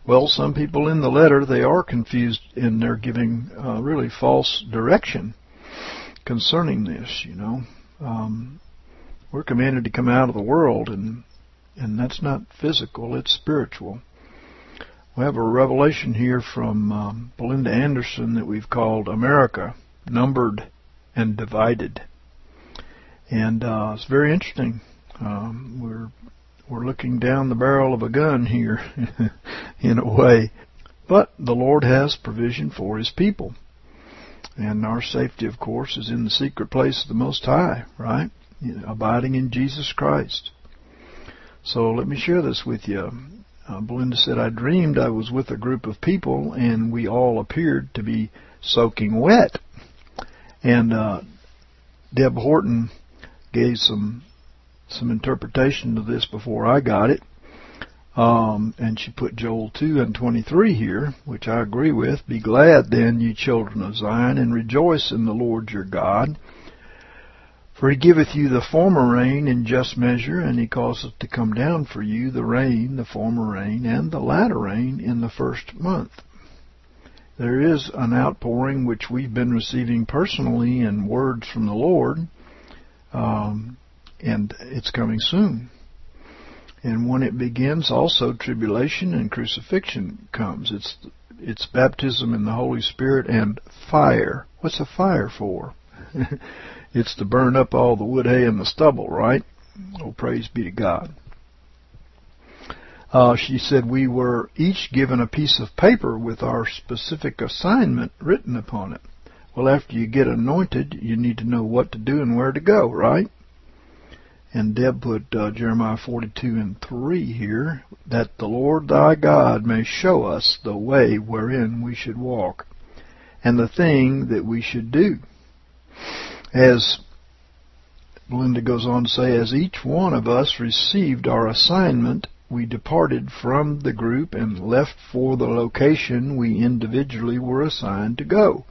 Well, some people in the letter, they are confused and they're giving really false direction concerning this, you know. We're commanded to come out of the world, and that's not physical, it's spiritual. We have a revelation here from Belinda Anderson that we've called America, Numbered and Divided. And it's very interesting. We're looking down the barrel of a gun here, in a way. But the Lord has provision for His people. And our safety, of course, is in the secret place of the Most High, right? Abiding in Jesus Christ. So let me share this with you. Belinda said, I dreamed I was with a group of people and we all appeared to be soaking wet. And Deb Horton gave some interpretation to this before I got it. And she put Joel 2:23 here, which I agree with. Be glad then, ye children of Zion, and rejoice in the Lord your God. For He giveth you the former rain in just measure, and He causeth to come down for you the rain, the former rain, and the latter rain in the first month. There is an outpouring which we've been receiving personally in words from the Lord, and it's coming soon. And when it begins, also tribulation and crucifixion comes. It's baptism in the Holy Spirit and fire. What's a fire for? It's to burn up all the wood, hay, and the stubble, right? Oh, praise be to God. She said we were each given a piece of paper with our specific assignment written upon it. Well, after you get anointed, you need to know what to do and where to go, right? And Deb put Jeremiah 42:3 here, that the Lord thy God may show us the way wherein we should walk, and the thing that we should do. As Belinda goes on to say, as each one of us received our assignment, we departed from the group and left for the location we individually were assigned to go.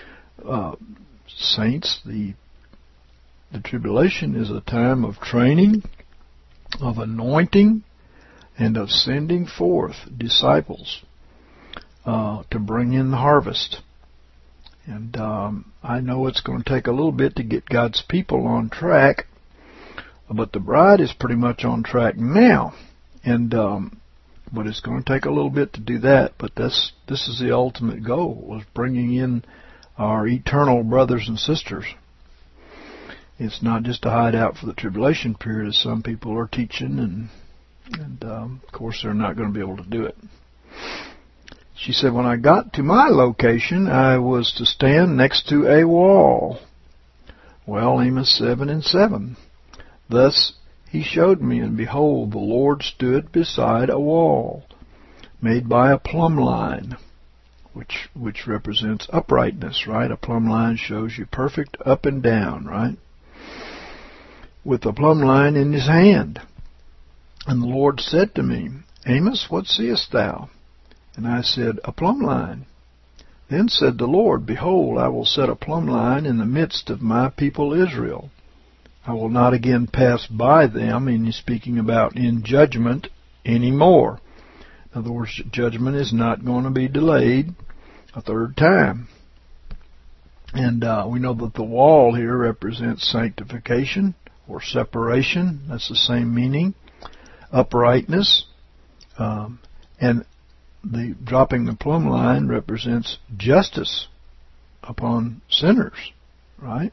Saints, the tribulation is a time of training, of anointing, and of sending forth disciples to bring in the harvest. And I know it's going to take a little bit to get God's people on track, but the bride is pretty much on track now. And but it's going to take a little bit to do that. But this is the ultimate goal, is bringing in our eternal brothers and sisters. It's not just a hideout for the tribulation period, as some people are teaching, and of course they're not going to be able to do it. She said, when I got to my location, I was to stand next to a wall. Well, Amos 7:7. Thus he showed me, and behold, the Lord stood beside a wall, made by a plumb line, which represents uprightness, right? A plumb line shows you perfect up and down, right? With the plumb line in his hand. And the Lord said to me, Amos, what seest thou? And I said, a plumb line. Then said the Lord, behold, I will set a plumb line in the midst of my people Israel. I will not again pass by them, and he's speaking about in judgment anymore. In other words, judgment is not going to be delayed a third time. And we know that the wall here represents sanctification or separation. That's the same meaning. Uprightness. And the dropping the plumb line represents justice upon sinners, right?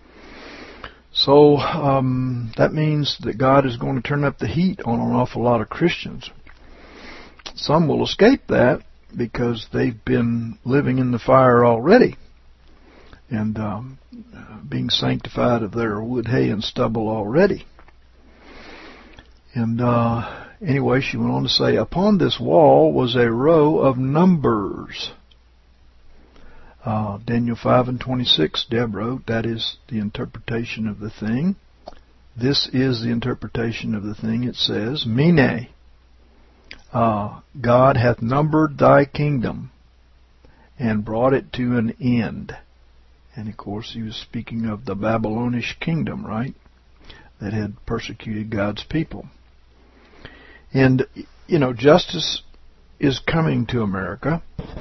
So that means that God is going to turn up the heat on an awful lot of Christians. Some will escape that because they've been living in the fire already and being sanctified of their wood, hay, and stubble already. And anyway, she went on to say, upon this wall was a row of numbers. Daniel 5:26, Deb wrote, that is the interpretation of the thing. This is the interpretation of the thing. It says, Mene, God hath numbered thy kingdom and brought it to an end. And of course he was speaking of the Babylonish kingdom, right? That had persecuted God's people. And, justice is coming to America.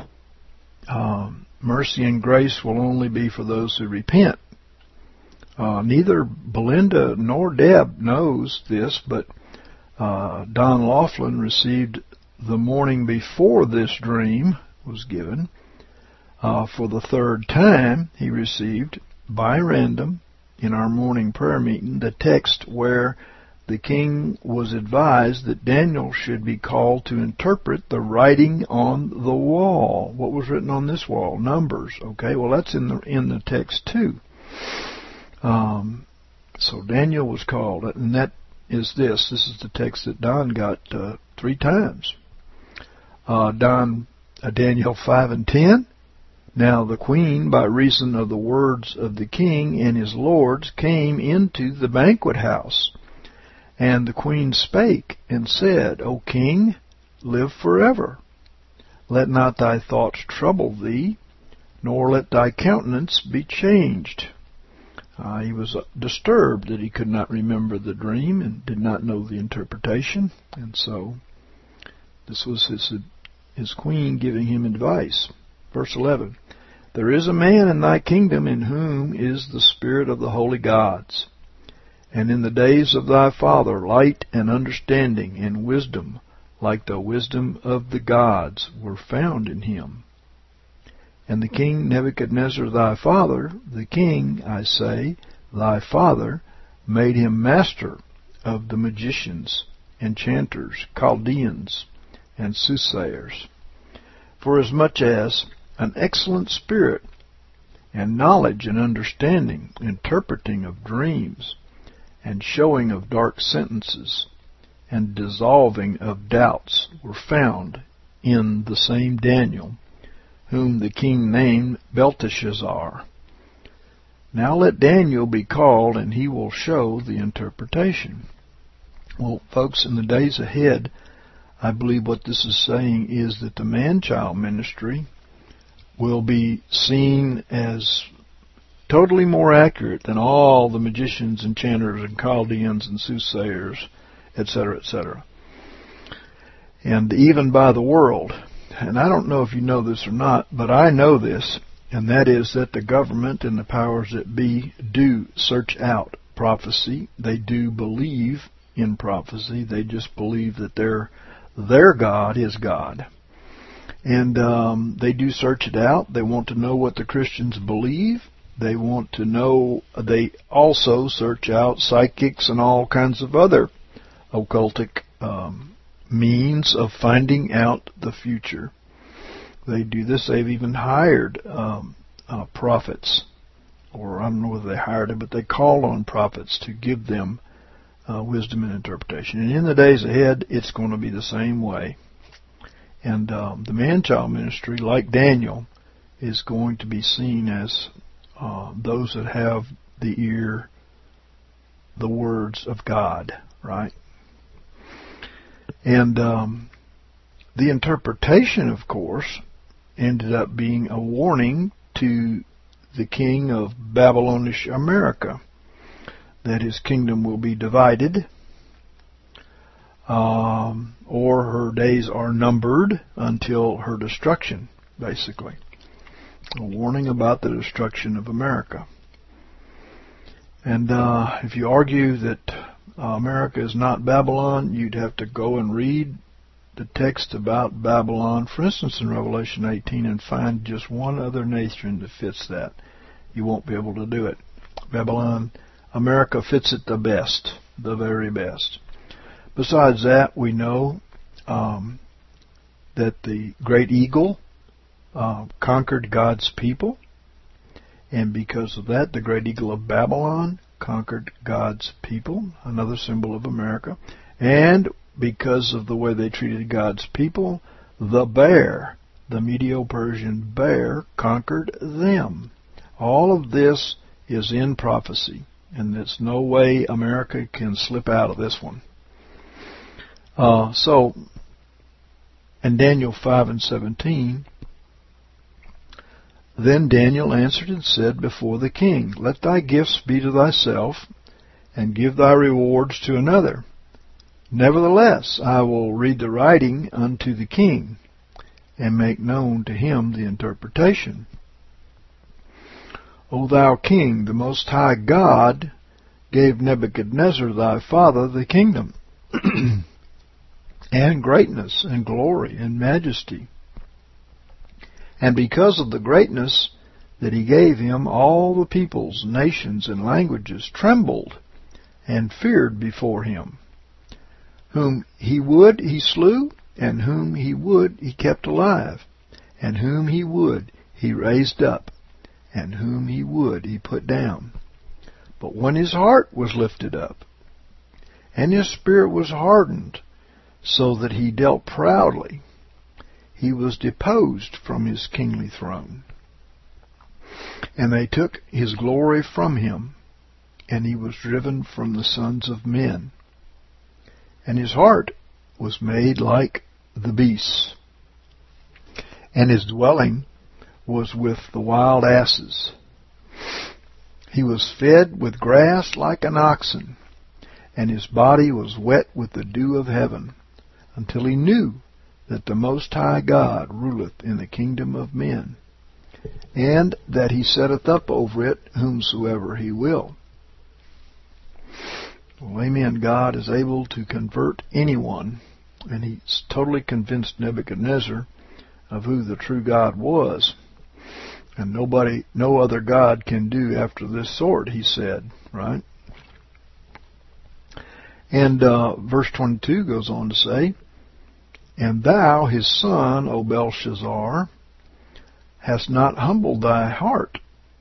Mercy and grace will only be for those who repent. Neither Belinda nor Deb knows this, but Don Laughlin received the morning before this dream was given. For the third time, he received, by random, in our morning prayer meeting, the text where the king was advised that Daniel should be called to interpret the writing on the wall. What was written on this wall? Numbers. Okay, well that's in the text too. So Daniel was called, and that is this. This is the text that Don got 3 times. Daniel 5 and 10. Now the queen, by reason of the words of the king and his lords, came into the banquet house. And the queen spake and said, O king, live forever. Let not thy thoughts trouble thee, nor let thy countenance be changed. He was disturbed that he could not remember the dream and did not know the interpretation. And so this was his queen giving him advice. Verse 11, There is a man in thy kingdom in whom is the spirit of the holy gods. And in the days of thy father light and understanding and wisdom, like the wisdom of the gods, were found in him. And the king Nebuchadnezzar thy father, the king, I say, thy father, made him master of the magicians, enchanters, Chaldeans, and soothsayers. Forasmuch as an excellent spirit, and knowledge and understanding, interpreting of dreams, and showing of dark sentences, and dissolving of doubts were found in the same Daniel, whom the king named Belteshazzar. Now let Daniel be called, and he will show the interpretation. Well, folks, in the days ahead, I believe what this is saying is that the man-child ministry will be seen as totally more accurate than all the magicians, enchanters, and Chaldeans, and soothsayers, etc., etc. And even by the world. And I don't know if you know this or not, but I know this, and that is that the government and the powers that be do search out prophecy. They do believe in prophecy. They just believe that their God is God. And they do search it out. They want to know what the Christians believe. They want to know. They also search out psychics and all kinds of other occultic means of finding out the future. They do this. They've even hired prophets, or I don't know whether they hired them, but they call on prophets to give them wisdom and interpretation. And in the days ahead, it's going to be the same way. And the man-child ministry, like Daniel, is going to be seen as those that have the ear, the words of God, right? And the interpretation, of course, ended up being a warning to the king of Babylonish America that his kingdom will be divided, or her days are numbered until her destruction, basically. A warning about the destruction of America. And if you argue that America is not Babylon, you'd have to go and read the text about Babylon, for instance, in Revelation 18, and find just one other nation that fits that. You won't be able to do it. Babylon, America fits it the best, the very best. Besides that, we know that the great eagle conquered God's people, and because of that, the great eagle of Babylon conquered God's people, another symbol of America. And because of the way they treated God's people, the bear, the Medo-Persian bear, conquered them. All of this is in prophecy, and there's no way America can slip out of this one. So, in Daniel 5 and 17, Then Daniel answered and said before the king, Let thy gifts be to thyself, and give thy rewards to another. Nevertheless, I will read the writing unto the king. and make known to him the interpretation. O thou king, the Most High God gave Nebuchadnezzar thy father the kingdom, and greatness, and glory, and majesty. And because of the greatness that he gave him, all the peoples, nations, and languages trembled and feared before him. Whom he would, he slew, and whom he would, he kept alive, and whom he would, he raised up, and whom he would, he put down. But when his heart was lifted up, and his spirit was hardened, so that he dealt proudly, he was deposed from his kingly throne. And they took his glory from him, and he was driven from the sons of men. And his heart was made like the beasts, and his dwelling was with the wild asses. He was fed with grass like an oxen, and his body was wet with the dew of heaven, until he knew that the Most High God ruleth in the kingdom of men, and that he setteth up over it whomsoever he will. Well, amen. God is able to convert anyone, and he's totally convinced Nebuchadnezzar of who the true God was. And no other God can do after this sort, he said, right? And verse 22 goes on to say, And thou, his son, O Belshazzar, hast not humbled thy heart,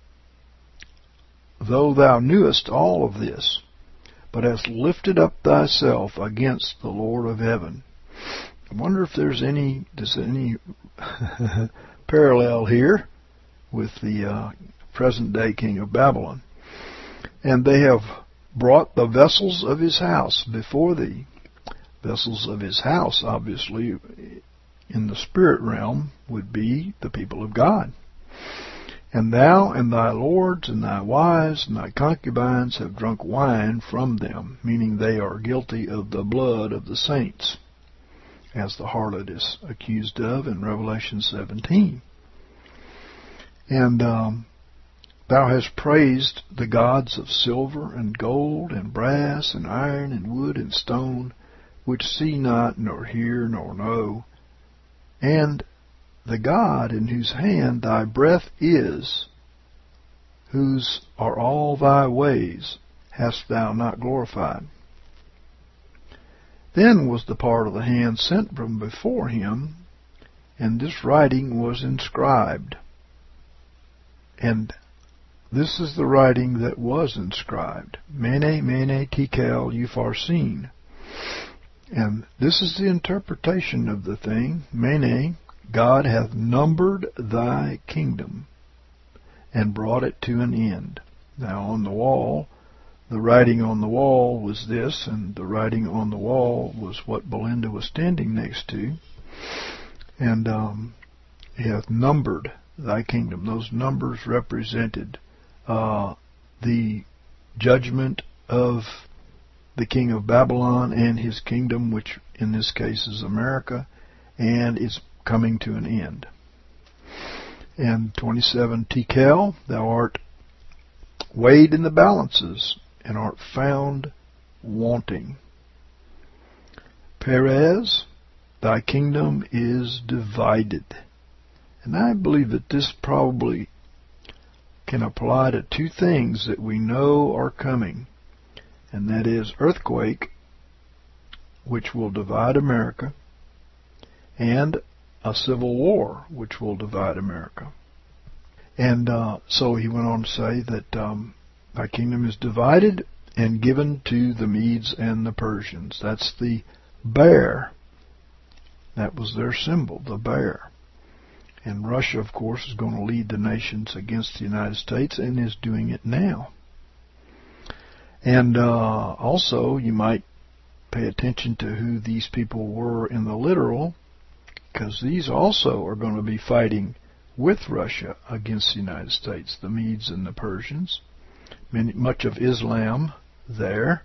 though thou knewest all of this, but hast lifted up thyself against the Lord of heaven. I wonder if there's any parallel here with the present-day king of Babylon. And they have brought the vessels of his house before thee. Vessels of his house, obviously, in the spirit realm, would be the people of God. And thou and thy lords and thy wives and thy concubines have drunk wine from them, meaning they are guilty of the blood of the saints, as the harlot is accused of in Revelation 17. And thou hast praised the gods of silver and gold and brass and iron and wood and stone, which see not, nor hear, nor know, and the God in whose hand thy breath is, whose are all thy ways, hast thou not glorified. Then was the part of the hand sent from before him, and this writing was inscribed. And this is the writing that was inscribed. Mene, mene, tekel, upharsin. And this is the interpretation of the thing. Mene, God hath numbered thy kingdom, and brought it to an end. Now on the wall, the writing on the wall was this, and the writing on the wall was what Belinda was standing next to. And he hath numbered thy kingdom. Those numbers represented the judgment of the king of Babylon and his kingdom, which in this case is America, and it's coming to an end. And 27, Tekel, thou art weighed in the balances, and art found wanting. Perez, thy kingdom is divided. And I believe that this probably can apply to two things that we know are coming, and that is earthquake, which will divide America, and a civil war, which will divide America. And so he went on to say that thy kingdom is divided and given to the Medes and the Persians. That's the bear. That was their symbol, the bear. And Russia, of course, is going to lead the nations against the United States and is doing it now. And also, you might pay attention to who these people were in the literal, because these also are going to be fighting with Russia against the United States, the Medes and the Persians. Much of Islam there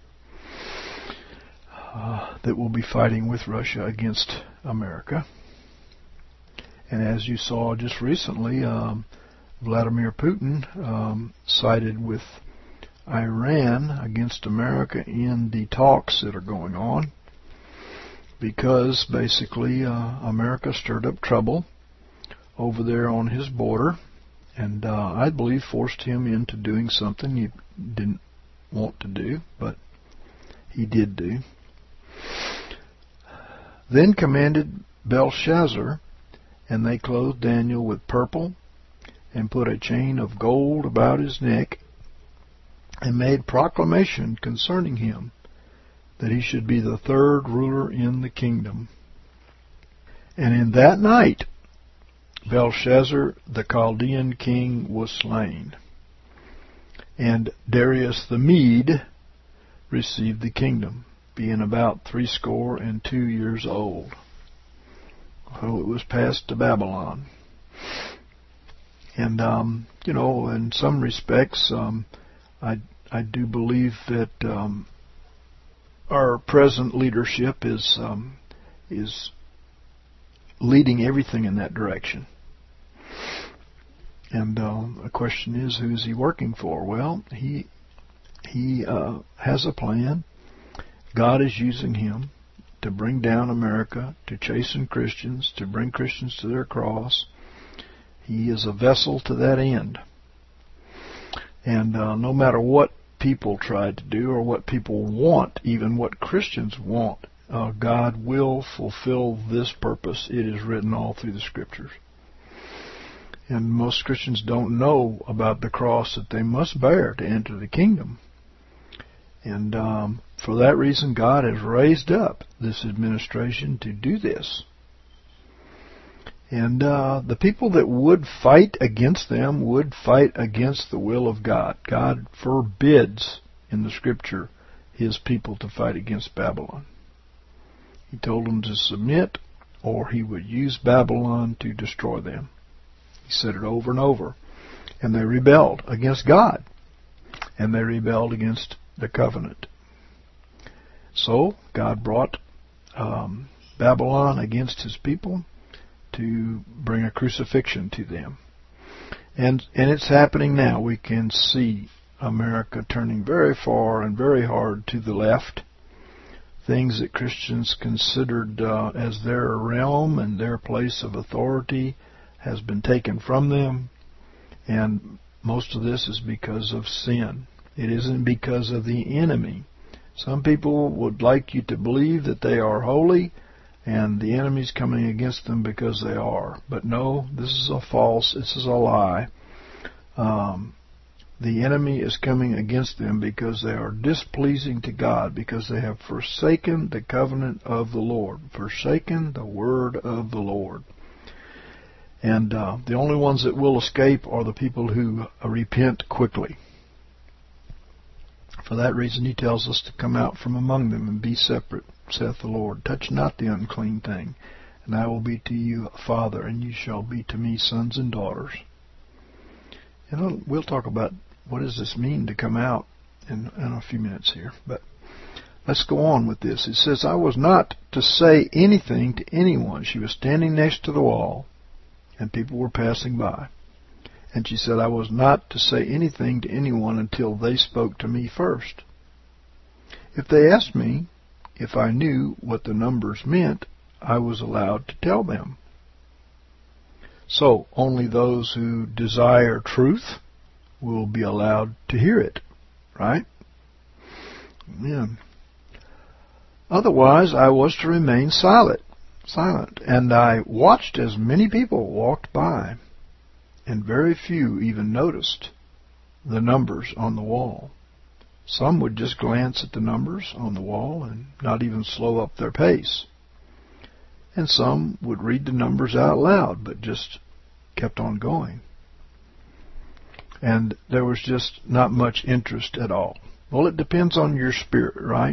that will be fighting with Russia against America. And as you saw just recently, Vladimir Putin sided with Iran against America in the talks that are going on, because basically America stirred up trouble over there on his border, and I believe forced him into doing something he didn't want to do, but he did do. Then commanded Belshazzar, and they clothed Daniel with purple, and put a chain of gold about his neck, and made proclamation concerning him, that he should be the third ruler in the kingdom. And in that night Belshazzar the Chaldean king was slain, and Darius the Mede received the kingdom, being about 62 years old. So it was passed to Babylon. And, in some respects, I do believe that our present leadership is leading everything in that direction. And the question is, who is he working for? Well, he has a plan. God is using him to bring down America, to chasten Christians, to bring Christians to their cross. He is a vessel to that end. And no matter what people try to do or what people want, even what Christians want, God will fulfill this purpose. It is written all through the Scriptures. And most Christians don't know about the cross that they must bear to enter the kingdom. And for that reason, God has raised up this administration to do this. And the people that would fight against them would fight against the will of God. God forbids in the Scripture His people to fight against Babylon. He told them to submit, or He would use Babylon to destroy them. He said it over and over. And they rebelled against God. And they rebelled against the covenant. So God brought Babylon against His people to bring a crucifixion to them. And it's happening now. We can see America turning very far and very hard to the left. Things that Christians considered as their realm and their place of authority has been taken from them. And most of this is because of sin. It isn't because of the enemy. Some people would like you to believe that they are holy and the enemy's coming against them because they are. But no, this is a false, this is a lie. The enemy is coming against them because they are displeasing to God, because they have forsaken the covenant of the Lord, forsaken the word of the Lord. And the only ones that will escape are the people who repent quickly. For that reason He tells us to come out from among them and be separate, saith the Lord. Touch not the unclean thing, and I will be to you a father, and you shall be to me sons and daughters. And we'll talk about what does this mean to come out in a few minutes here. But let's go on with this. It says, I was not to say anything to anyone. She was standing next to the wall, and people were passing by. And she said, I was not to say anything to anyone until they spoke to me first. If they asked me if I knew what the numbers meant, I was allowed to tell them. So only those who desire truth will be allowed to hear it, right? Amen. Otherwise, I was to remain silent, and I watched as many people walked by, and very few even noticed the numbers on the wall. Some would just glance at the numbers on the wall and not even slow up their pace. And some would read the numbers out loud, but just kept on going. And there was just not much interest at all. Well, it depends on your spirit, right?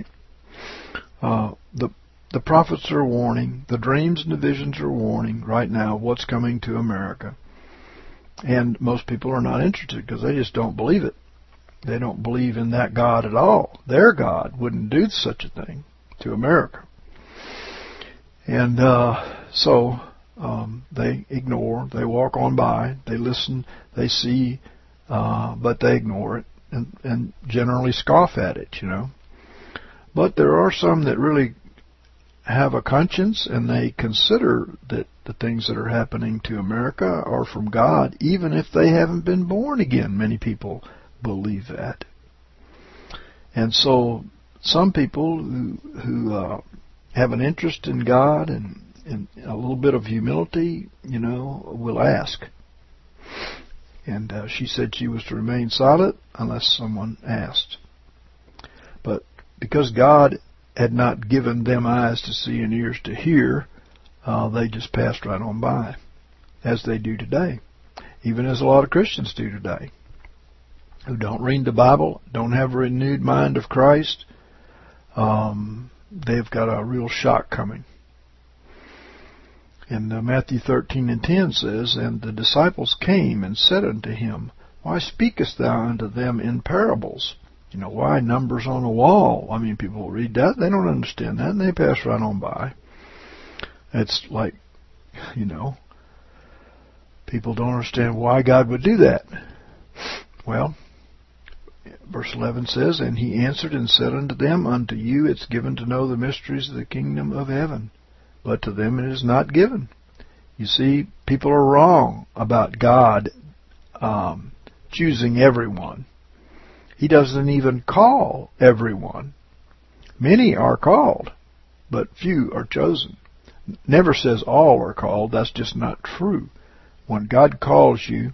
The prophets are warning, the dreams and the visions are warning right now what's coming to America. And most people are not interested because they just don't believe it. They don't believe in that God at all. Their God wouldn't do such a thing to America. And so they ignore. They walk on by. They listen. They see, but they ignore it and generally scoff at it, But there are some that really have a conscience, and they consider that the things that are happening to America are from God, even if they haven't been born again. Many people believe that. And so some people who have an interest in God and a little bit of humility, will ask. And she said she was to remain silent unless someone asked. But because God had not given them eyes to see and ears to hear, they just passed right on by, as they do today, even as a lot of Christians do today, who don't read the Bible, don't have a renewed mind of Christ. They've got a real shock coming. And Matthew 13:10 says, "And the disciples came and said unto him, Why speakest thou unto them in parables?" Why numbers on a wall? People read that, they don't understand that, and they pass right on by. It's like, people don't understand why God would do that. Well, verse 11 says, "And he answered and said unto them, Unto you it's given to know the mysteries of the kingdom of heaven, but to them it is not given." You see, people are wrong about God choosing everyone. He doesn't even call everyone. Many are called, but few are chosen. Never says all are called. That's just not true. When God calls you,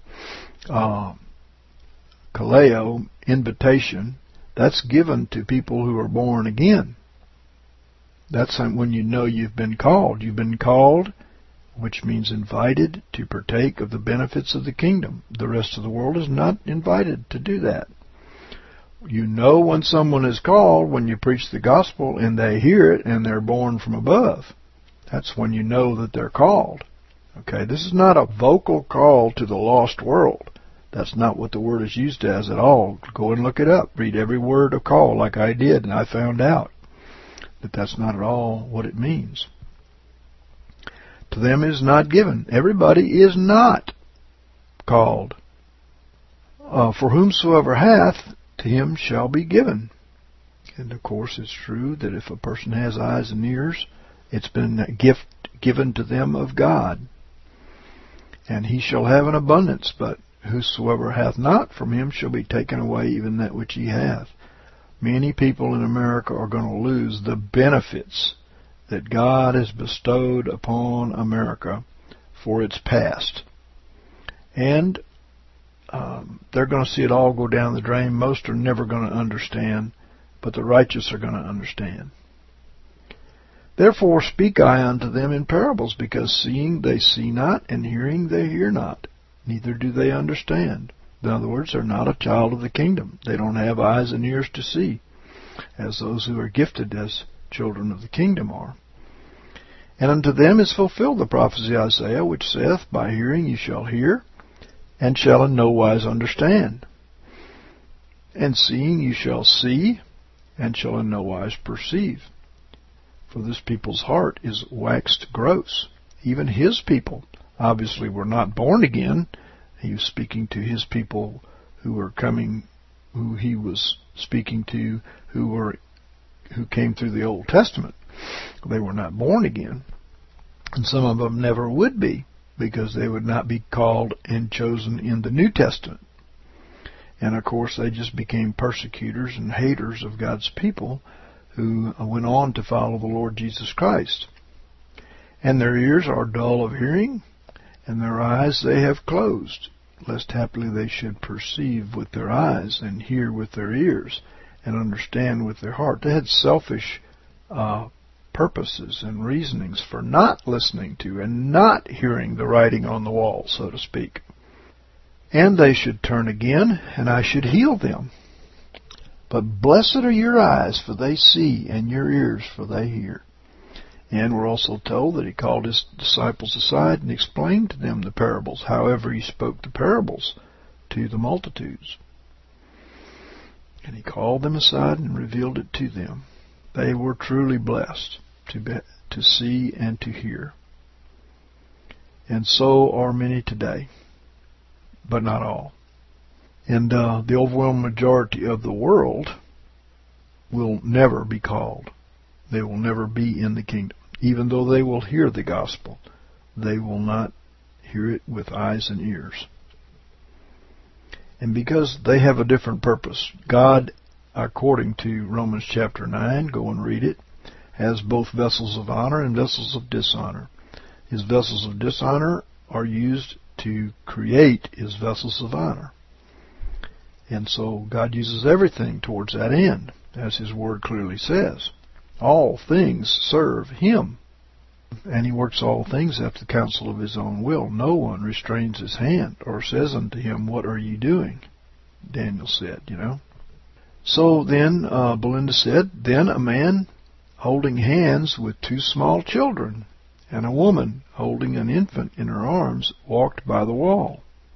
kaleo, invitation, that's given to people who are born again. That's when you know you've been called. You've been called, which means invited to partake of the benefits of the kingdom. The rest of the world is not invited to do that. You know when someone is called when you preach the gospel and they hear it and they're born from above. That's when you know that they're called. Okay, this is not a vocal call to the lost world. That's not what the word is used as at all. Go and look it up. Read every word of call like I did, and I found out that that's not at all what it means. To them is not given. Everybody is not called. For whomsoever hath, to him shall be given. And of course it's true that if a person has eyes and ears, it's been a gift given to them of God. And he shall have an abundance, but whosoever hath not, from him shall be taken away even that which he hath. Many people in America are going to lose the benefits that God has bestowed upon America for its past. And they're going to see it all go down the drain. Most are never going to understand, but the righteous are going to understand. Therefore speak I unto them in parables, because seeing they see not, and hearing they hear not, neither do they understand. In other words, they're not a child of the kingdom. They don't have eyes and ears to see, as those who are gifted as children of the kingdom are. And unto them is fulfilled the prophecy of Isaiah, which saith, By hearing you shall hear, and shall in no wise understand. And seeing you shall see, and shall in no wise perceive. For this people's heart is waxed gross. Even his people obviously were not born again. He was speaking to his people who were coming, who he was speaking to, who came through the Old Testament. They were not born again. And some of them never would be, because they would not be called and chosen in the New Testament. And of course they just became persecutors and haters of God's people, who went on to follow the Lord Jesus Christ. And their ears are dull of hearing, and their eyes they have closed, lest haply they should perceive with their eyes, and hear with their ears, and understand with their heart. They had selfish purposes and reasonings for not listening to and not hearing the writing on the wall, so to speak. And they should turn again, and I should heal them. But blessed are your eyes, for they see, and your ears, for they hear. And we're also told that he called his disciples aside and explained to them the parables, however he spoke the parables to the multitudes. And he called them aside and revealed it to them. They were truly blessed to see and to hear. And so are many today, but not all. And the overwhelming majority of the world will never be called. They will never be in the kingdom. Even though they will hear the gospel, they will not hear it with eyes and ears. And because they have a different purpose, God, according to Romans chapter 9, go and read it, has both vessels of honor and vessels of dishonor. His vessels of dishonor are used to create his vessels of honor. And so God uses everything towards that end, as his word clearly says. All things serve him. And he works all things after the counsel of his own will. No one restrains his hand or says unto him, what are you doing? Daniel said, So then, Belinda said, then a man holding hands with two small children and a woman holding an infant in her arms walked by the wall.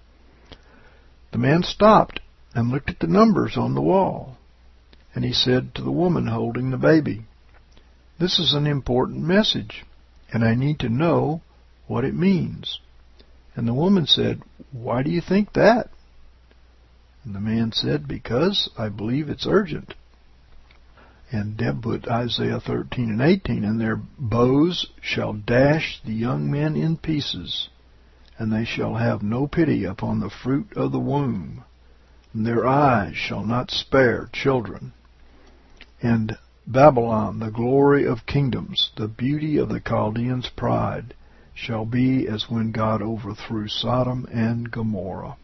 The man stopped and looked at the numbers on the wall. And he said to the woman holding the baby, this is an important message, and I need to know what it means. And the woman said, why do you think that? And the man said, because I believe it's urgent. And Deb put Isaiah 13 and 18, and their bows shall dash the young men in pieces, and they shall have no pity upon the fruit of the womb, and their eyes shall not spare children. And Babylon, the glory of kingdoms, the beauty of the Chaldeans' pride, shall be as when God overthrew Sodom and Gomorrah.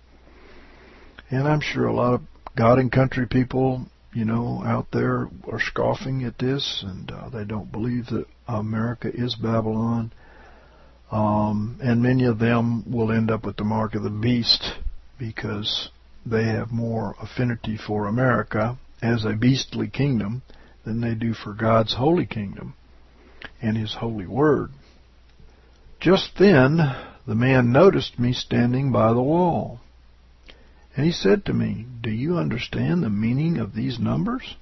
And I'm sure a lot of God and country people, out there are scoffing at this, and they don't believe that America is Babylon. And many of them will end up with the mark of the beast because they have more affinity for America as a beastly kingdom than they do for God's holy kingdom and his holy word. Just then the man noticed me standing by the wall. And he said to me, do you understand the meaning of these numbers?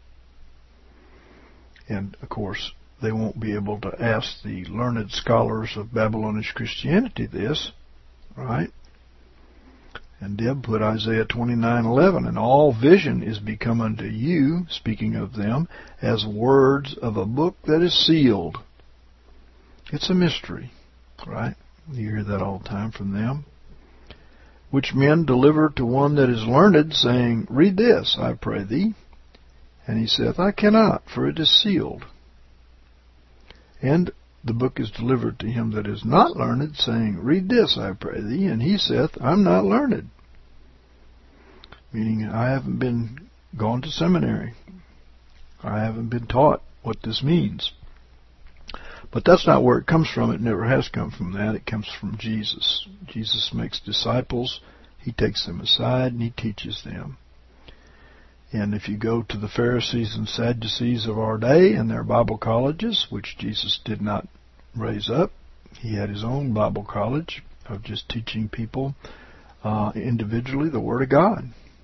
And, of course, they won't be able to ask the learned scholars of Babylonish Christianity this, right? And Deb put Isaiah 29:11, and all vision is become unto you, speaking of them, as words of a book that is sealed. It's a mystery, right? You hear that all the time from them. Which men deliver to one that is learned, saying, read this, I pray thee. And he saith, I cannot, for it is sealed. And the book is delivered to him that is not learned, saying, read this, I pray thee. And he saith, I'm not learned. Meaning, I haven't been gone to seminary. I haven't been taught what this means. But that's not where it comes from. It never has come from that. It comes from Jesus. Jesus makes disciples. He takes them aside and he teaches them. And if you go to the Pharisees and Sadducees of our day and their Bible colleges, which Jesus did not raise up, he had his own Bible college of just teaching people individually the Word of God.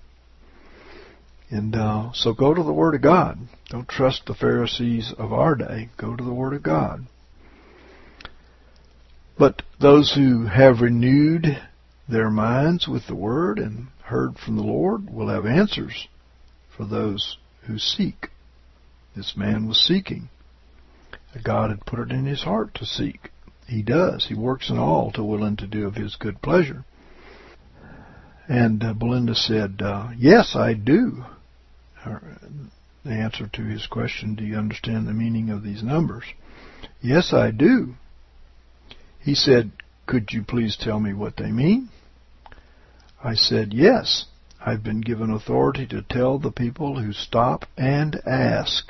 And so go to the Word of God. Don't trust the Pharisees of our day. Go to the Word of God. But those who have renewed their minds with the Word and heard from the Lord will have answers for those who seek. This man was seeking. God had put it in his heart to seek. He does. He works in all to will and to do of his good pleasure. And Belinda said, yes, I do. The answer to his question, do you understand the meaning of these numbers? Yes, I do. He said, could you please tell me what they mean? I said, yes. I've been given authority to tell the people who stop and ask.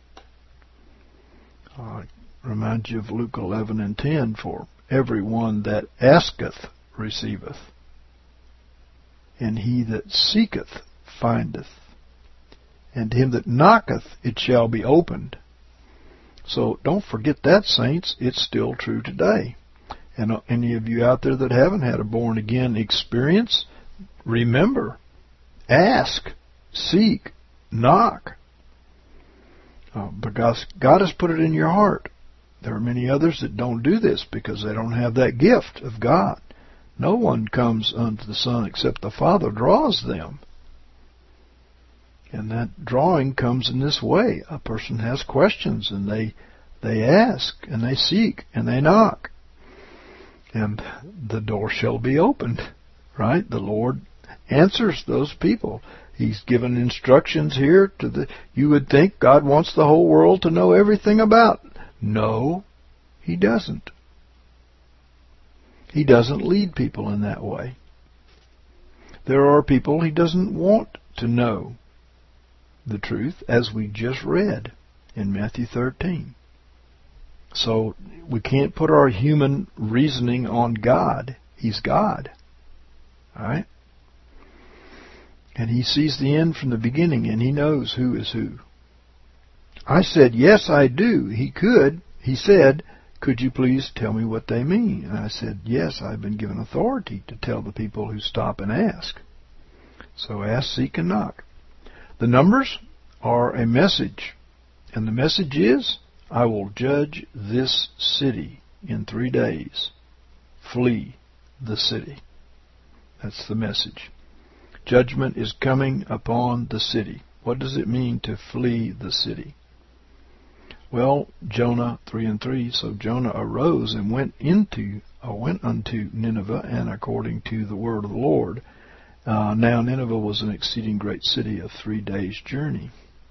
I remind you of Luke 11 and 10, for everyone that asketh receiveth, and he that seeketh findeth, and to him that knocketh it shall be opened. So don't forget that, saints. It's still true today. And any of you out there that haven't had a born-again experience, remember, ask, seek, knock. Because God has put it in your heart There are many others that don't do this because they don't have that gift of God. No one comes unto the Son except the Father draws them. And that drawing comes in this way. A person has questions, and they ask, and they seek, and they knock. And the door shall be opened, right? The Lord answers those people. He's given instructions here you would think God wants the whole world to know everything about. No, He doesn't. He doesn't lead people in that way. There are people He doesn't want to know the truth, as we just read in Matthew 13. So we can't put our human reasoning on God. He's God. All right? And He sees the end from the beginning, and He knows who is who. I said, yes, I do. He said, could you please tell me what they mean? And I said, yes, I've been given authority to tell the people who stop and ask. So ask, seek, and knock. The numbers are a message. And the message is, I will judge this city in 3 days. Flee the city. That's the message. Judgment is coming upon the city. What does it mean to flee the city? Well, Jonah 3:3. So Jonah arose and went unto Nineveh, and according to the word of the Lord. Now Nineveh was an exceeding great city of 3 days' journey.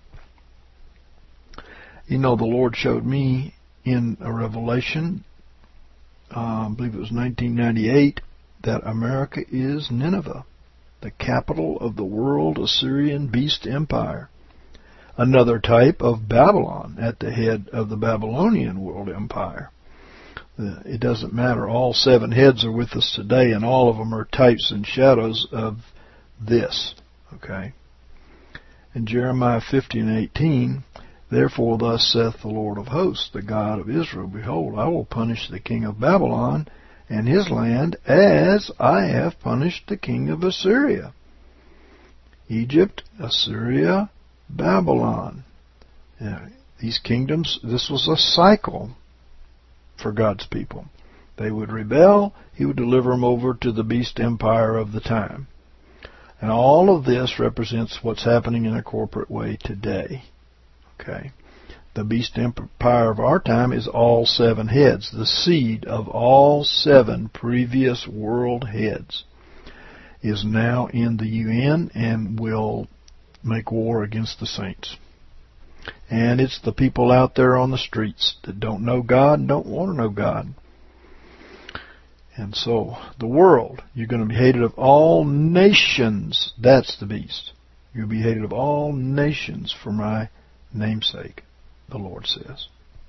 You know, the Lord showed me in a revelation, I believe it was 1998, that America is Nineveh, the capital of the world Assyrian beast empire. Another type of Babylon at the head of the Babylonian world empire. It doesn't matter. All 7 heads are with us today, and all of them are types and shadows of this. Okay? In Jeremiah 50:18, therefore thus saith the Lord of hosts, the God of Israel, behold, I will punish the king of Babylon and his land as I have punished the king of Assyria. Egypt, Assyria, Babylon. These kingdoms, this was a cycle for God's people. They would rebel, He would deliver them over to the beast empire of the time. And all of this represents what's happening in a corporate way today. Okay. The beast empire of our time is all 7 heads, the seed of all 7 previous world heads is now in the UN and will make war against the saints. And it's the people out there on the streets that don't know God and don't want to know God. And so, the world, you're going to be hated of all nations. That's the beast. You'll be hated of all nations for my namesake, the Lord says.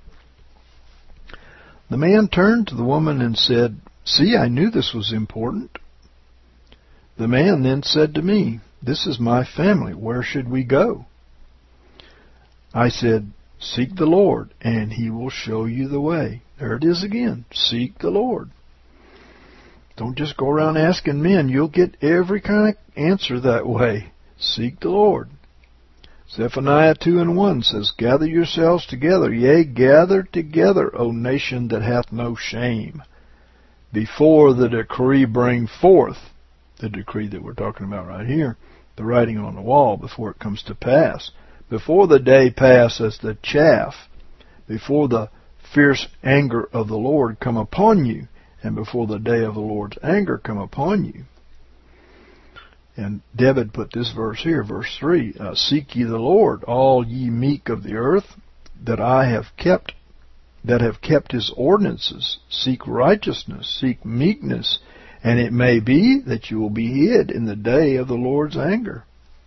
The man turned to the woman and said, see, I knew this was important. The man then said to me, this is my family. Where should we go? I said, seek the Lord, and He will show you the way. There it is again. Seek the Lord. Don't just go around asking men. You'll get every kind of answer that way. Seek the Lord. Zephaniah 2:1 says, gather yourselves together, yea, gather together, O nation that hath no shame, before the decree bring forth, the decree that we're talking about right here, the writing on the wall, before it comes to pass, before the day pass as the chaff, before the fierce anger of the Lord come upon you, and before the day of the Lord's anger come upon you. And David put this verse here, verse 3, seek ye the Lord, all ye meek of the earth, that have kept His ordinances. Seek righteousness, seek meekness, and it may be that you will be hid in the day of the Lord's anger.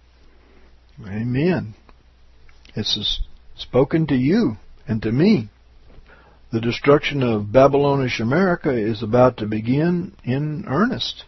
Amen. It's spoken to you and to me. The destruction of Babylonish America is about to begin in earnest.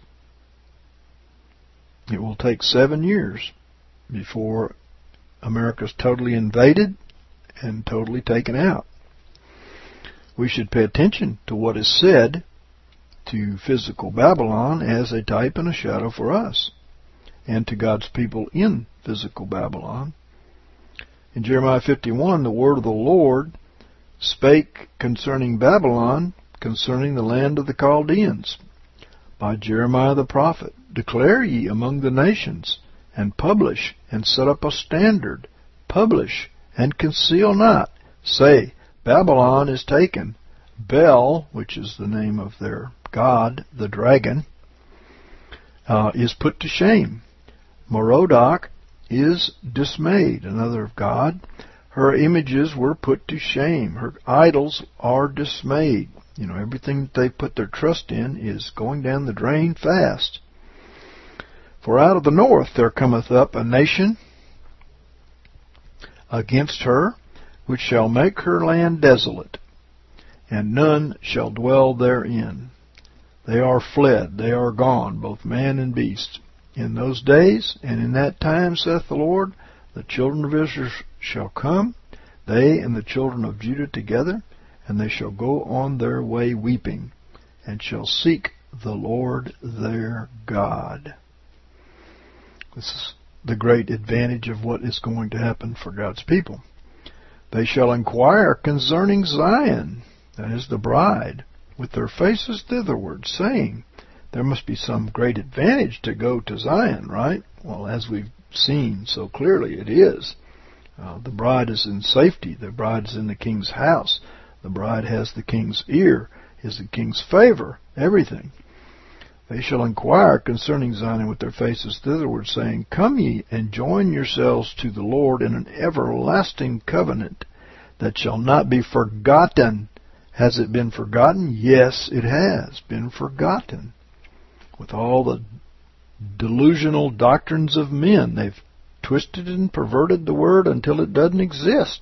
It will take 7 years before America's totally invaded and totally taken out. We should pay attention to what is said to physical Babylon as a type and a shadow for us, and to God's people in physical Babylon. In Jeremiah 51, the word of the Lord spake concerning Babylon, concerning the land of the Chaldeans, by Jeremiah the prophet. Declare ye among the nations, and publish, and set up a standard. Publish, and conceal not. Say, Babylon is taken. Bel, which is the name of their god, the dragon, is put to shame. Merodach is dismayed, another of God. Her images were put to shame. Her idols are dismayed. Everything that they put their trust in is going down the drain fast. For out of the north there cometh up a nation against her, which shall make her land desolate, and none shall dwell therein. They are fled, they are gone, both man and beast. In those days and in that time, saith the Lord, the children of Israel shall come, they and the children of Judah together, and they shall go on their way weeping, and shall seek the Lord their God. This is the great advantage of what is going to happen for God's people. They shall inquire concerning Zion, that is the bride, with their faces thitherward, saying, there must be some great advantage to go to Zion, right? Well, as we've seen so clearly, it is. The bride is in safety. The bride is in the king's house. The bride has the king's ear, is the king's favor, everything. They shall inquire concerning Zion with their faces thitherward, saying, come ye and join yourselves to the Lord in an everlasting covenant that shall not be forgotten. Has it been forgotten? Yes, it has been forgotten. With all the delusional doctrines of men, they've twisted and perverted the word until it doesn't exist.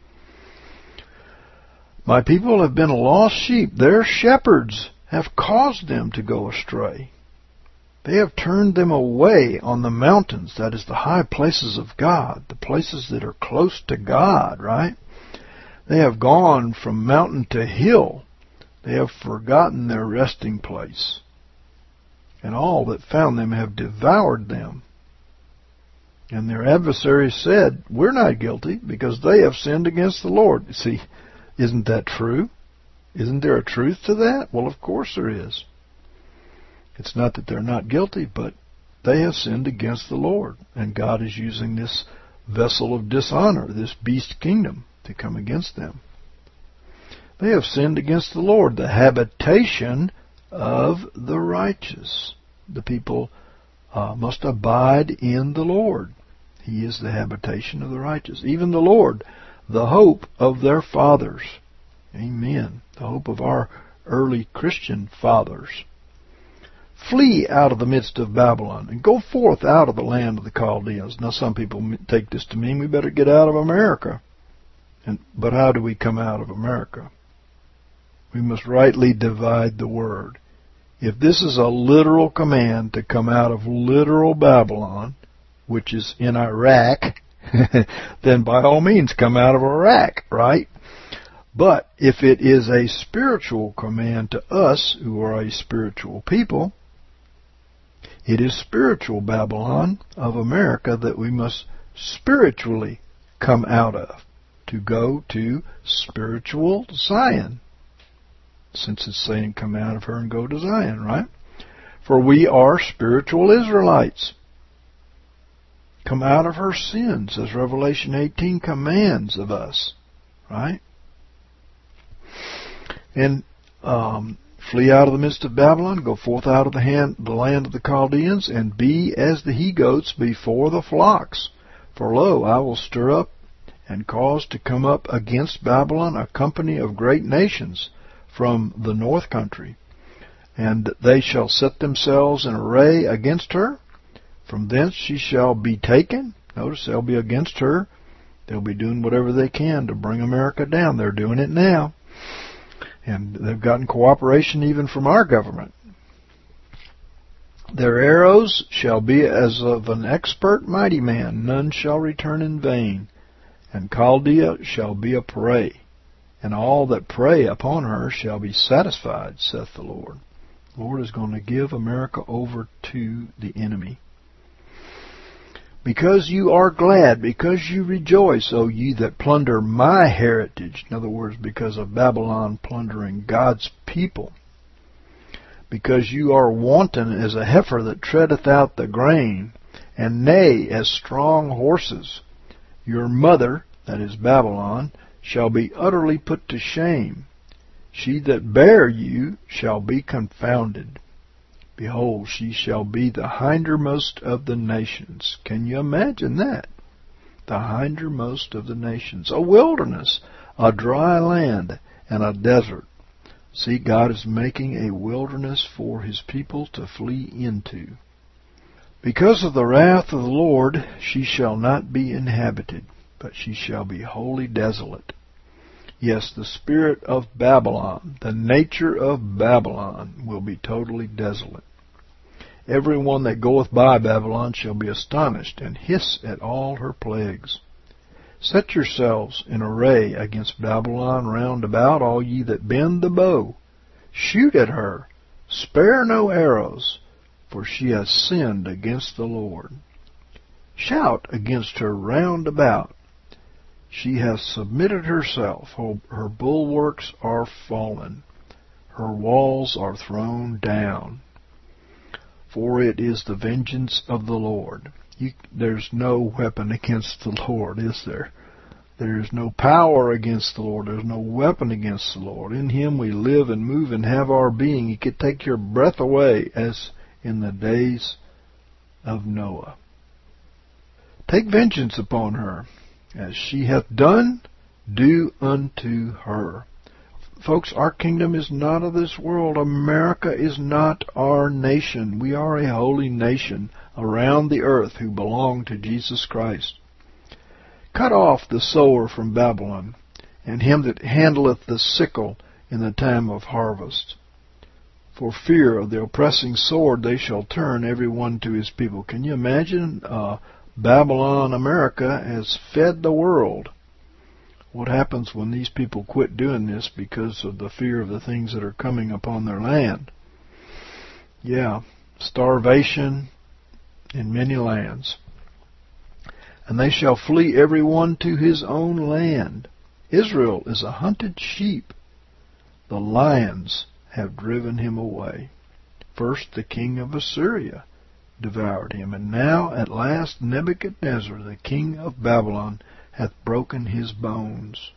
My people have been a lost sheep. Their shepherds have caused them to go astray. They have turned them away on the mountains, that is the high places of God, the places that are close to God, right? They have gone from mountain to hill. They have forgotten their resting place. And all that found them have devoured them. And their adversaries said, we're not guilty because they have sinned against the Lord. See, isn't that true? Isn't there a truth to that? Well, of course there is. It's not that they're not guilty, but they have sinned against the Lord. And God is using this vessel of dishonor, this beast kingdom, to come against them. They have sinned against the Lord, the habitation of the righteous. The people must abide in the Lord. He is the habitation of the righteous. Even the Lord, the hope of their fathers. Amen. The hope of our early Christian fathers. Flee out of the midst of Babylon and go forth out of the land of the Chaldeans. Now some people take this to mean we better get out of America. But how do we come out of America? We must rightly divide the word. If this is a literal command to come out of literal Babylon, which is in Iraq, then by all means come out of Iraq, right? But if it is a spiritual command to us, who are a spiritual people, it is spiritual Babylon of America that we must spiritually come out of, to go to spiritual Zion. Since it's saying come out of her and go to Zion, right? For we are spiritual Israelites. Come out of her sins, as Revelation 18 commands of us, right? And flee out of the midst of Babylon, go forth out of the land of the Chaldeans, and be as the he-goats before the flocks. For lo, I will stir up and cause to come up against Babylon a company of great nations from the north country, and they shall set themselves in array against her. From thence she shall be taken. Notice they'll be against her. They'll be doing whatever they can to bring America down. They're doing it now. And they've gotten cooperation even from our government. Their arrows shall be as of an expert mighty man. None shall return in vain. And Chaldea shall be a prey. And all that prey upon her shall be satisfied, saith the Lord. The Lord is going to give America over to the enemy. Because you are glad, because you rejoice, O ye that plunder my heritage. In other words, because of Babylon plundering God's people. Because you are wanton as a heifer that treadeth out the grain, and neigh as strong horses. Your mother, that is Babylon, shall be utterly put to shame. She that bare you shall be confounded. Behold, she shall be the hindermost of the nations. Can you imagine that? The hindermost of the nations. A wilderness, a dry land, and a desert. See, God is making a wilderness for His people to flee into. Because of the wrath of the Lord, she shall not be inhabited, but she shall be wholly desolate. Yes, the spirit of Babylon, the nature of Babylon, will be totally desolate. Every one that goeth by Babylon shall be astonished, and hiss at all her plagues. Set yourselves in array against Babylon round about, all ye that bend the bow. Shoot at her, spare no arrows, for she hath sinned against the Lord. Shout against her round about. She hath submitted herself, her bulwarks are fallen, her walls are thrown down. For it is the vengeance of the Lord. There's no weapon against the Lord, is there? There's no power against the Lord. There's no weapon against the Lord. In Him we live and move and have our being. He could take your breath away as in the days of Noah. Take vengeance upon her. As she hath done, do unto her. Folks, our kingdom is not of this world. America is not our nation. We are a holy nation around the earth who belong to Jesus Christ. Cut off the sower from Babylon, and him that handleth the sickle in the time of harvest. For fear of the oppressing sword they shall turn every one to his people. Can you imagine? Babylon, America, has fed the world. What happens when these people quit doing this because of the fear of the things that are coming upon their land? Yeah, starvation in many lands. And they shall flee every one to his own land. Israel is a hunted sheep. The lions have driven him away. First the king of Assyria devoured him, and now at last Nebuchadnezzar, the king of Babylon, hath broken his bones.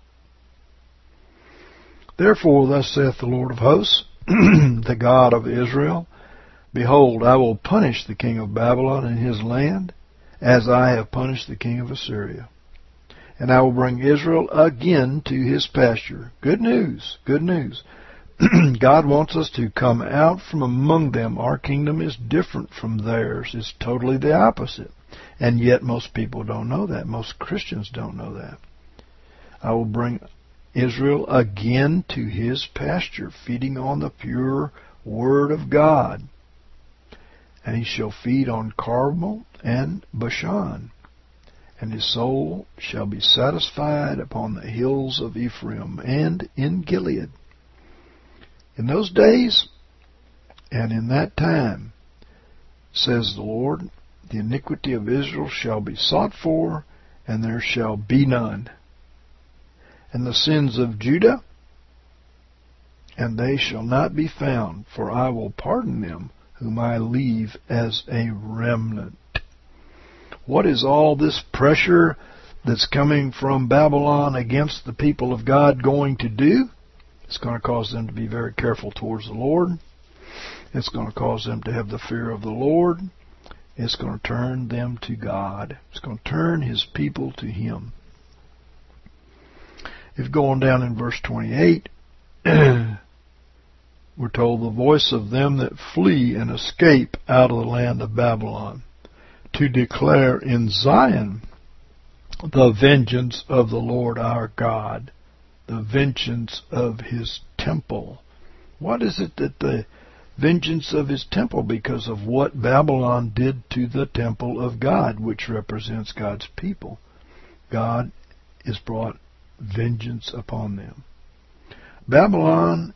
Therefore thus saith the Lord of hosts, the God of Israel, Behold, I will punish the king of Babylon and his land, as I have punished the king of Assyria. And I will bring Israel again to his pasture. Good news, good news. God wants us to come out from among them. Our kingdom is different from theirs. It's totally the opposite. And yet most people don't know that. Most Christians don't know that. I will bring Israel again to his pasture, feeding on the pure word of God. And he shall feed on Carmel and Bashan. And his soul shall be satisfied upon the hills of Ephraim and in Gilead. In those days and in that time, says the Lord, the iniquity of Israel shall be sought for, and there shall be none. And the sins of Judah, and they shall not be found, for I will pardon them, whom I leave as a remnant. What is all this pressure that's coming from Babylon against the people of God going to do? It's going to cause them to be very careful towards the Lord. It's going to cause them to have the fear of the Lord. It's going to turn them to God. It's going to turn His people to Him. If going down in verse 28, we're told the voice of them that flee and escape out of the land of Babylon, to declare in Zion the vengeance of the Lord our God, the vengeance of His temple. What is it that the vengeance of His temple? Because of what Babylon did to the temple of God, which represents God's people. God has brought vengeance upon them. Babylon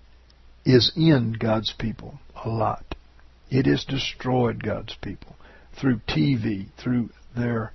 is in God's people a lot. It has destroyed God's people. through TV, through their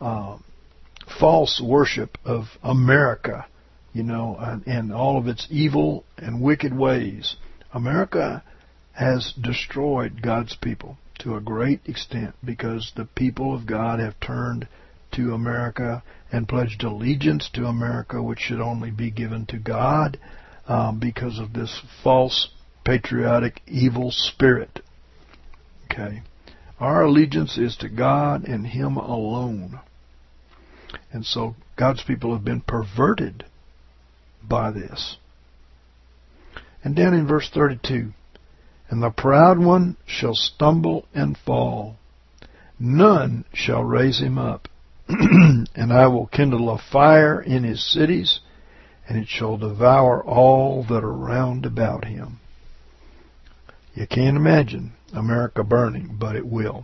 false worship of America, and all of its evil and wicked ways. America has destroyed God's people to a great extent because the people of God have turned to America and pledged allegiance to America, which should only be given to God, because of this false patriotic evil spirit. Okay. Our allegiance is to God and Him alone. And so God's people have been perverted by this. And down in verse 32, and the proud one shall stumble and fall. None shall raise him up. And I will kindle a fire in his cities, and it shall devour all that are round about him. You can't imagine America burning, but it will.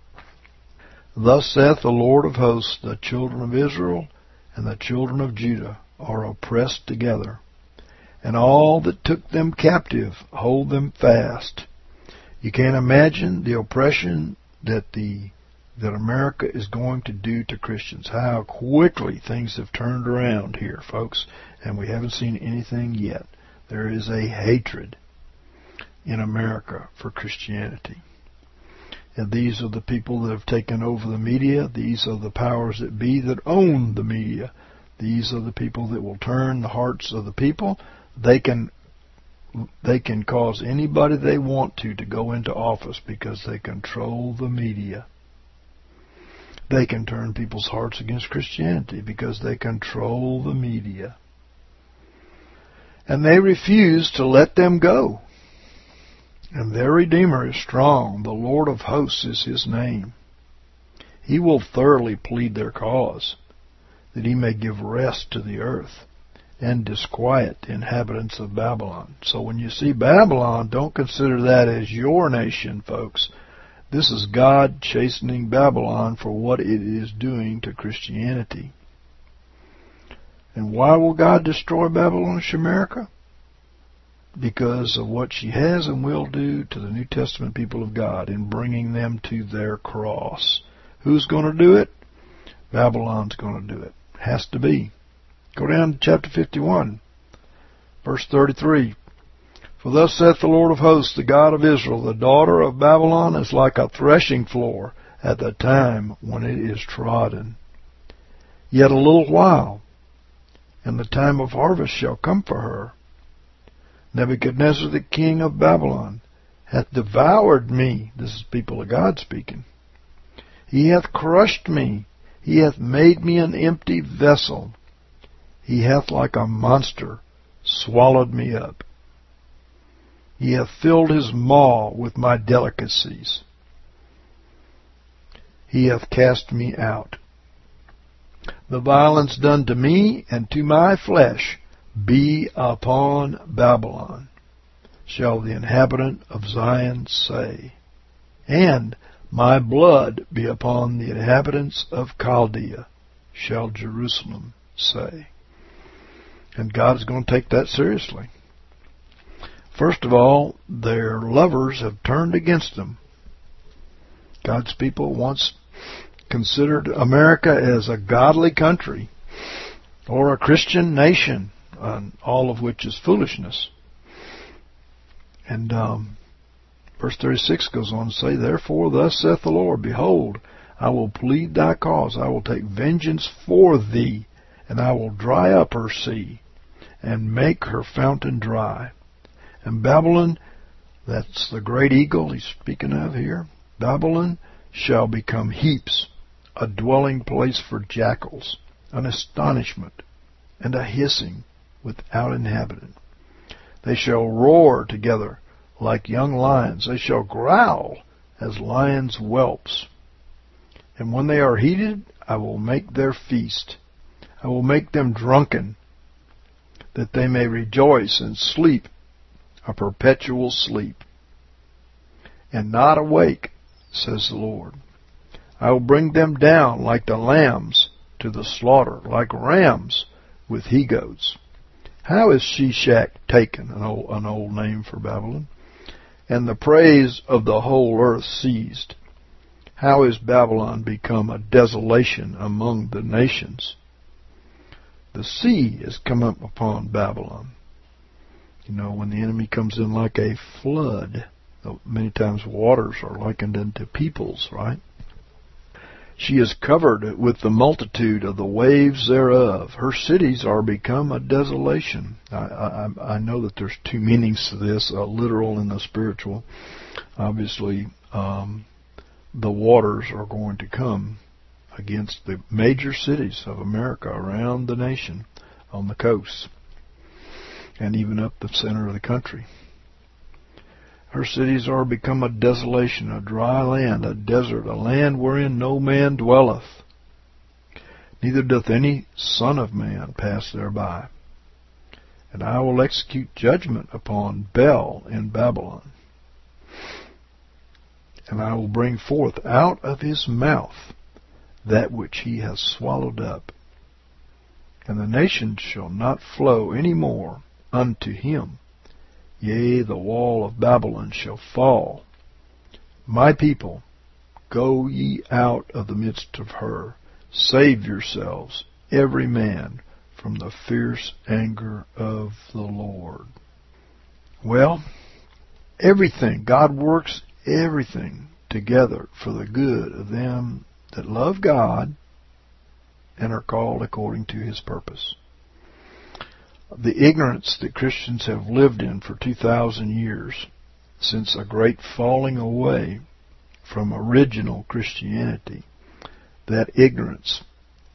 Thus saith the Lord of hosts, the children of Israel and the children of Judah are oppressed together, and all that took them captive hold them fast. You can't imagine the oppression that America is going to do to Christians. How quickly things have turned around here, folks, and we haven't seen anything yet. There is a hatred in America for Christianity. And these are the people that have taken over the media. These are the powers that be that own the media. These are the people that will turn the hearts of the people. They can cause anybody they want to go into office because they control the media. They can turn people's hearts against Christianity because they control the media. And they refuse to let them go. And their Redeemer is strong. The Lord of hosts is His name. He will thoroughly plead their cause, that He may give rest to the earth and disquiet the inhabitants of Babylon. So when you see Babylon, don't consider that as your nation, folks. This is God chastening Babylon for what it is doing to Christianity. And why will God destroy Babylonish America? Because of what she has and will do to the New Testament people of God in bringing them to their cross. Who's going to do it? Babylon's going to do it. Has to be. Go down to chapter 51, verse 33. For thus saith the Lord of hosts, the God of Israel, the daughter of Babylon is like a threshing floor at the time when it is trodden. Yet a little while, and the time of harvest shall come for her. Nebuchadnezzar the king of Babylon hath devoured me. This is people of God speaking. He hath crushed me. He hath made me an empty vessel. He hath like a monster swallowed me up. He hath filled his maw with my delicacies. He hath cast me out. The violence done to me and to my flesh be upon Babylon, shall the inhabitant of Zion say. And my blood be upon the inhabitants of Chaldea, shall Jerusalem say. And God is going to take that seriously. First of all, their lovers have turned against them. God's people once considered America as a godly country or a Christian nation, all of which is foolishness. And verse 36 goes on to say, Therefore thus saith the Lord, Behold, I will plead thy cause, I will take vengeance for thee, and I will dry up her sea, and make her fountain dry. And Babylon, that's the great eagle he's speaking of here, Babylon shall become heaps, a dwelling place for jackals, an astonishment, and a hissing without inhabitant. They shall roar together like young lions. They shall growl as lions' whelps. And when they are heated, I will make their feast. I will make them drunken, that they may rejoice and sleep a perpetual sleep, and not awake, says the Lord. I will bring them down like the lambs to the slaughter, like rams with he-goats. How is Sheshach taken, an old name for Babylon, and the praise of the whole earth seized? How is Babylon become a desolation among the nations? The sea has come up upon Babylon. You know, when the enemy comes in like a flood, many times waters are likened unto peoples, right? She is covered with the multitude of the waves thereof. Her cities are become a desolation. I know that there's two meanings to this, a literal and a spiritual. Obviously, the waters are going to come against the major cities of America around the nation, on the coast, and even up the center of the country. Her cities are become a desolation, a dry land, a desert, a land wherein no man dwelleth. Neither doth any son of man pass thereby. And I will execute judgment upon Bel in Babylon. And I will bring forth out of his mouth that which he has swallowed up. And the nations shall not flow any more unto him. Yea, the wall of Babylon shall fall. My people, go ye out of the midst of her. Save yourselves, every man, from the fierce anger of the Lord. Well, everything, God works everything together for the good of them that love God and are called according to his purpose. The ignorance that Christians have lived in for 2,000 years, since a great falling away from original Christianity, that ignorance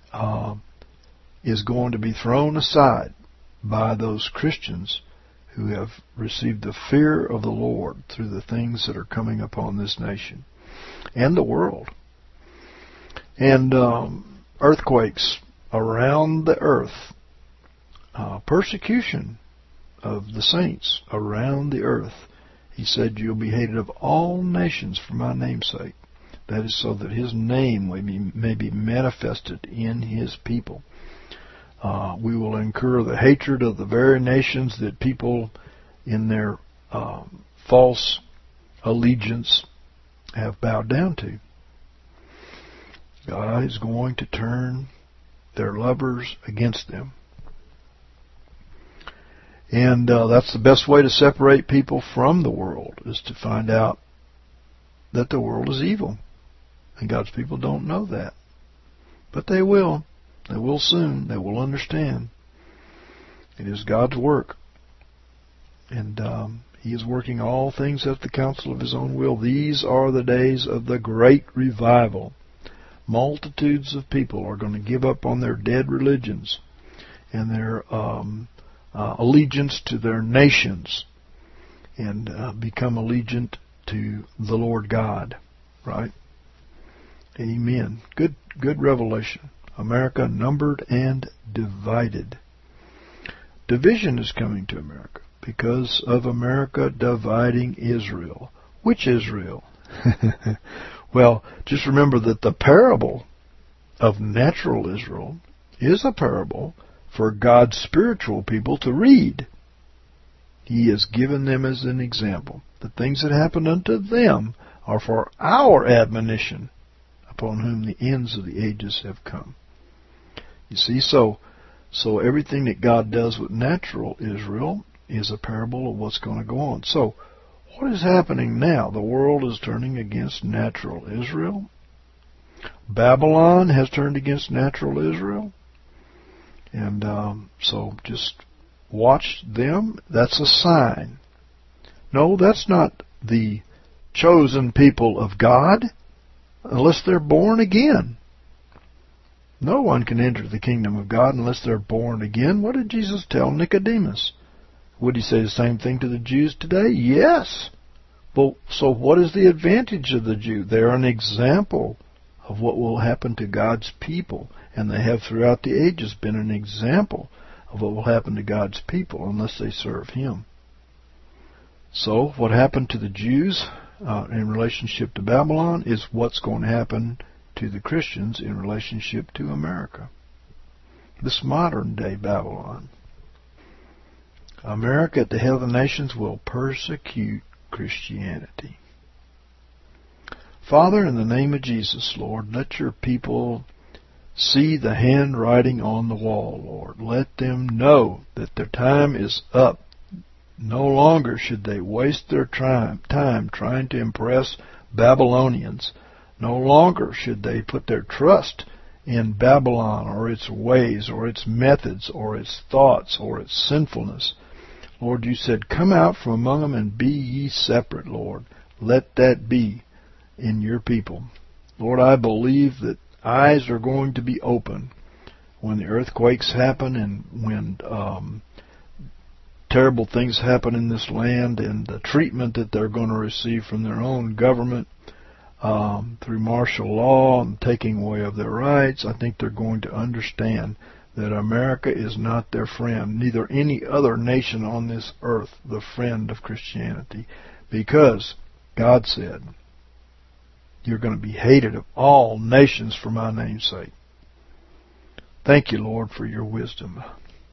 is going to be thrown aside by those Christians who have received the fear of the Lord through the things that are coming upon this nation and the world. And earthquakes around the earth, persecution of the saints around the earth. He said, you'll be hated of all nations for my name's sake. That is so that his name may be manifested in his people. We will incur the hatred of the very nations that people in their false allegiance have bowed down to. God is going to turn their lovers against them. And that's the best way to separate people from the world, is to find out that the world is evil. And God's people don't know that. But they will. They will soon. They will understand. It is God's work. And he is working all things at the counsel of his own will. These are the days of the great revival. Multitudes of people are going to give up on their dead religions and their allegiance to their nations and become allegiant to the Lord God. Right? Amen. Good revelation. America numbered and divided. Division is coming to America because of America dividing Israel. Which Israel? Well, just remember that the parable of natural Israel is a parable for God's spiritual people to read. He has given them as an example. The things that happened unto them are for our admonition, upon whom the ends of the ages have come. You see, so everything that God does with natural Israel is a parable of what's going to go on. So, what is happening now? The world is turning against natural Israel. Babylon has turned against natural Israel. And so just watch them. That's a sign. No, that's not the chosen people of God unless they're born again. No one can enter the kingdom of God unless they're born again. What did Jesus tell Nicodemus? Would he say the same thing to the Jews today? Yes. Well, so what is the advantage of the Jew? They're an example of what will happen to God's people. And they have throughout the ages been an example of what will happen to God's people unless they serve him. So what happened to the Jews in relationship to Babylon is what's going to happen to the Christians in relationship to America. This modern day Babylon. America at the head of the nations will persecute Christianity. Father, in the name of Jesus, Lord, let your people see the handwriting on the wall, Lord. Let them know that their time is up. No longer should they waste their time trying to impress Babylonians. No longer should they put their trust in Babylon or its ways or its methods or its thoughts or its sinfulness. Lord, you said, come out from among them and be ye separate, Lord. Let that be in your people. Lord, I believe that eyes are going to be open when the earthquakes happen and when terrible things happen in this land, and the treatment that they're going to receive from their own government through martial law and taking away of their rights. I think they're going to understand that America is not their friend, neither any other nation on this earth the friend of Christianity, because God said, you're going to be hated of all nations for my name's sake. Thank you, Lord, for your wisdom.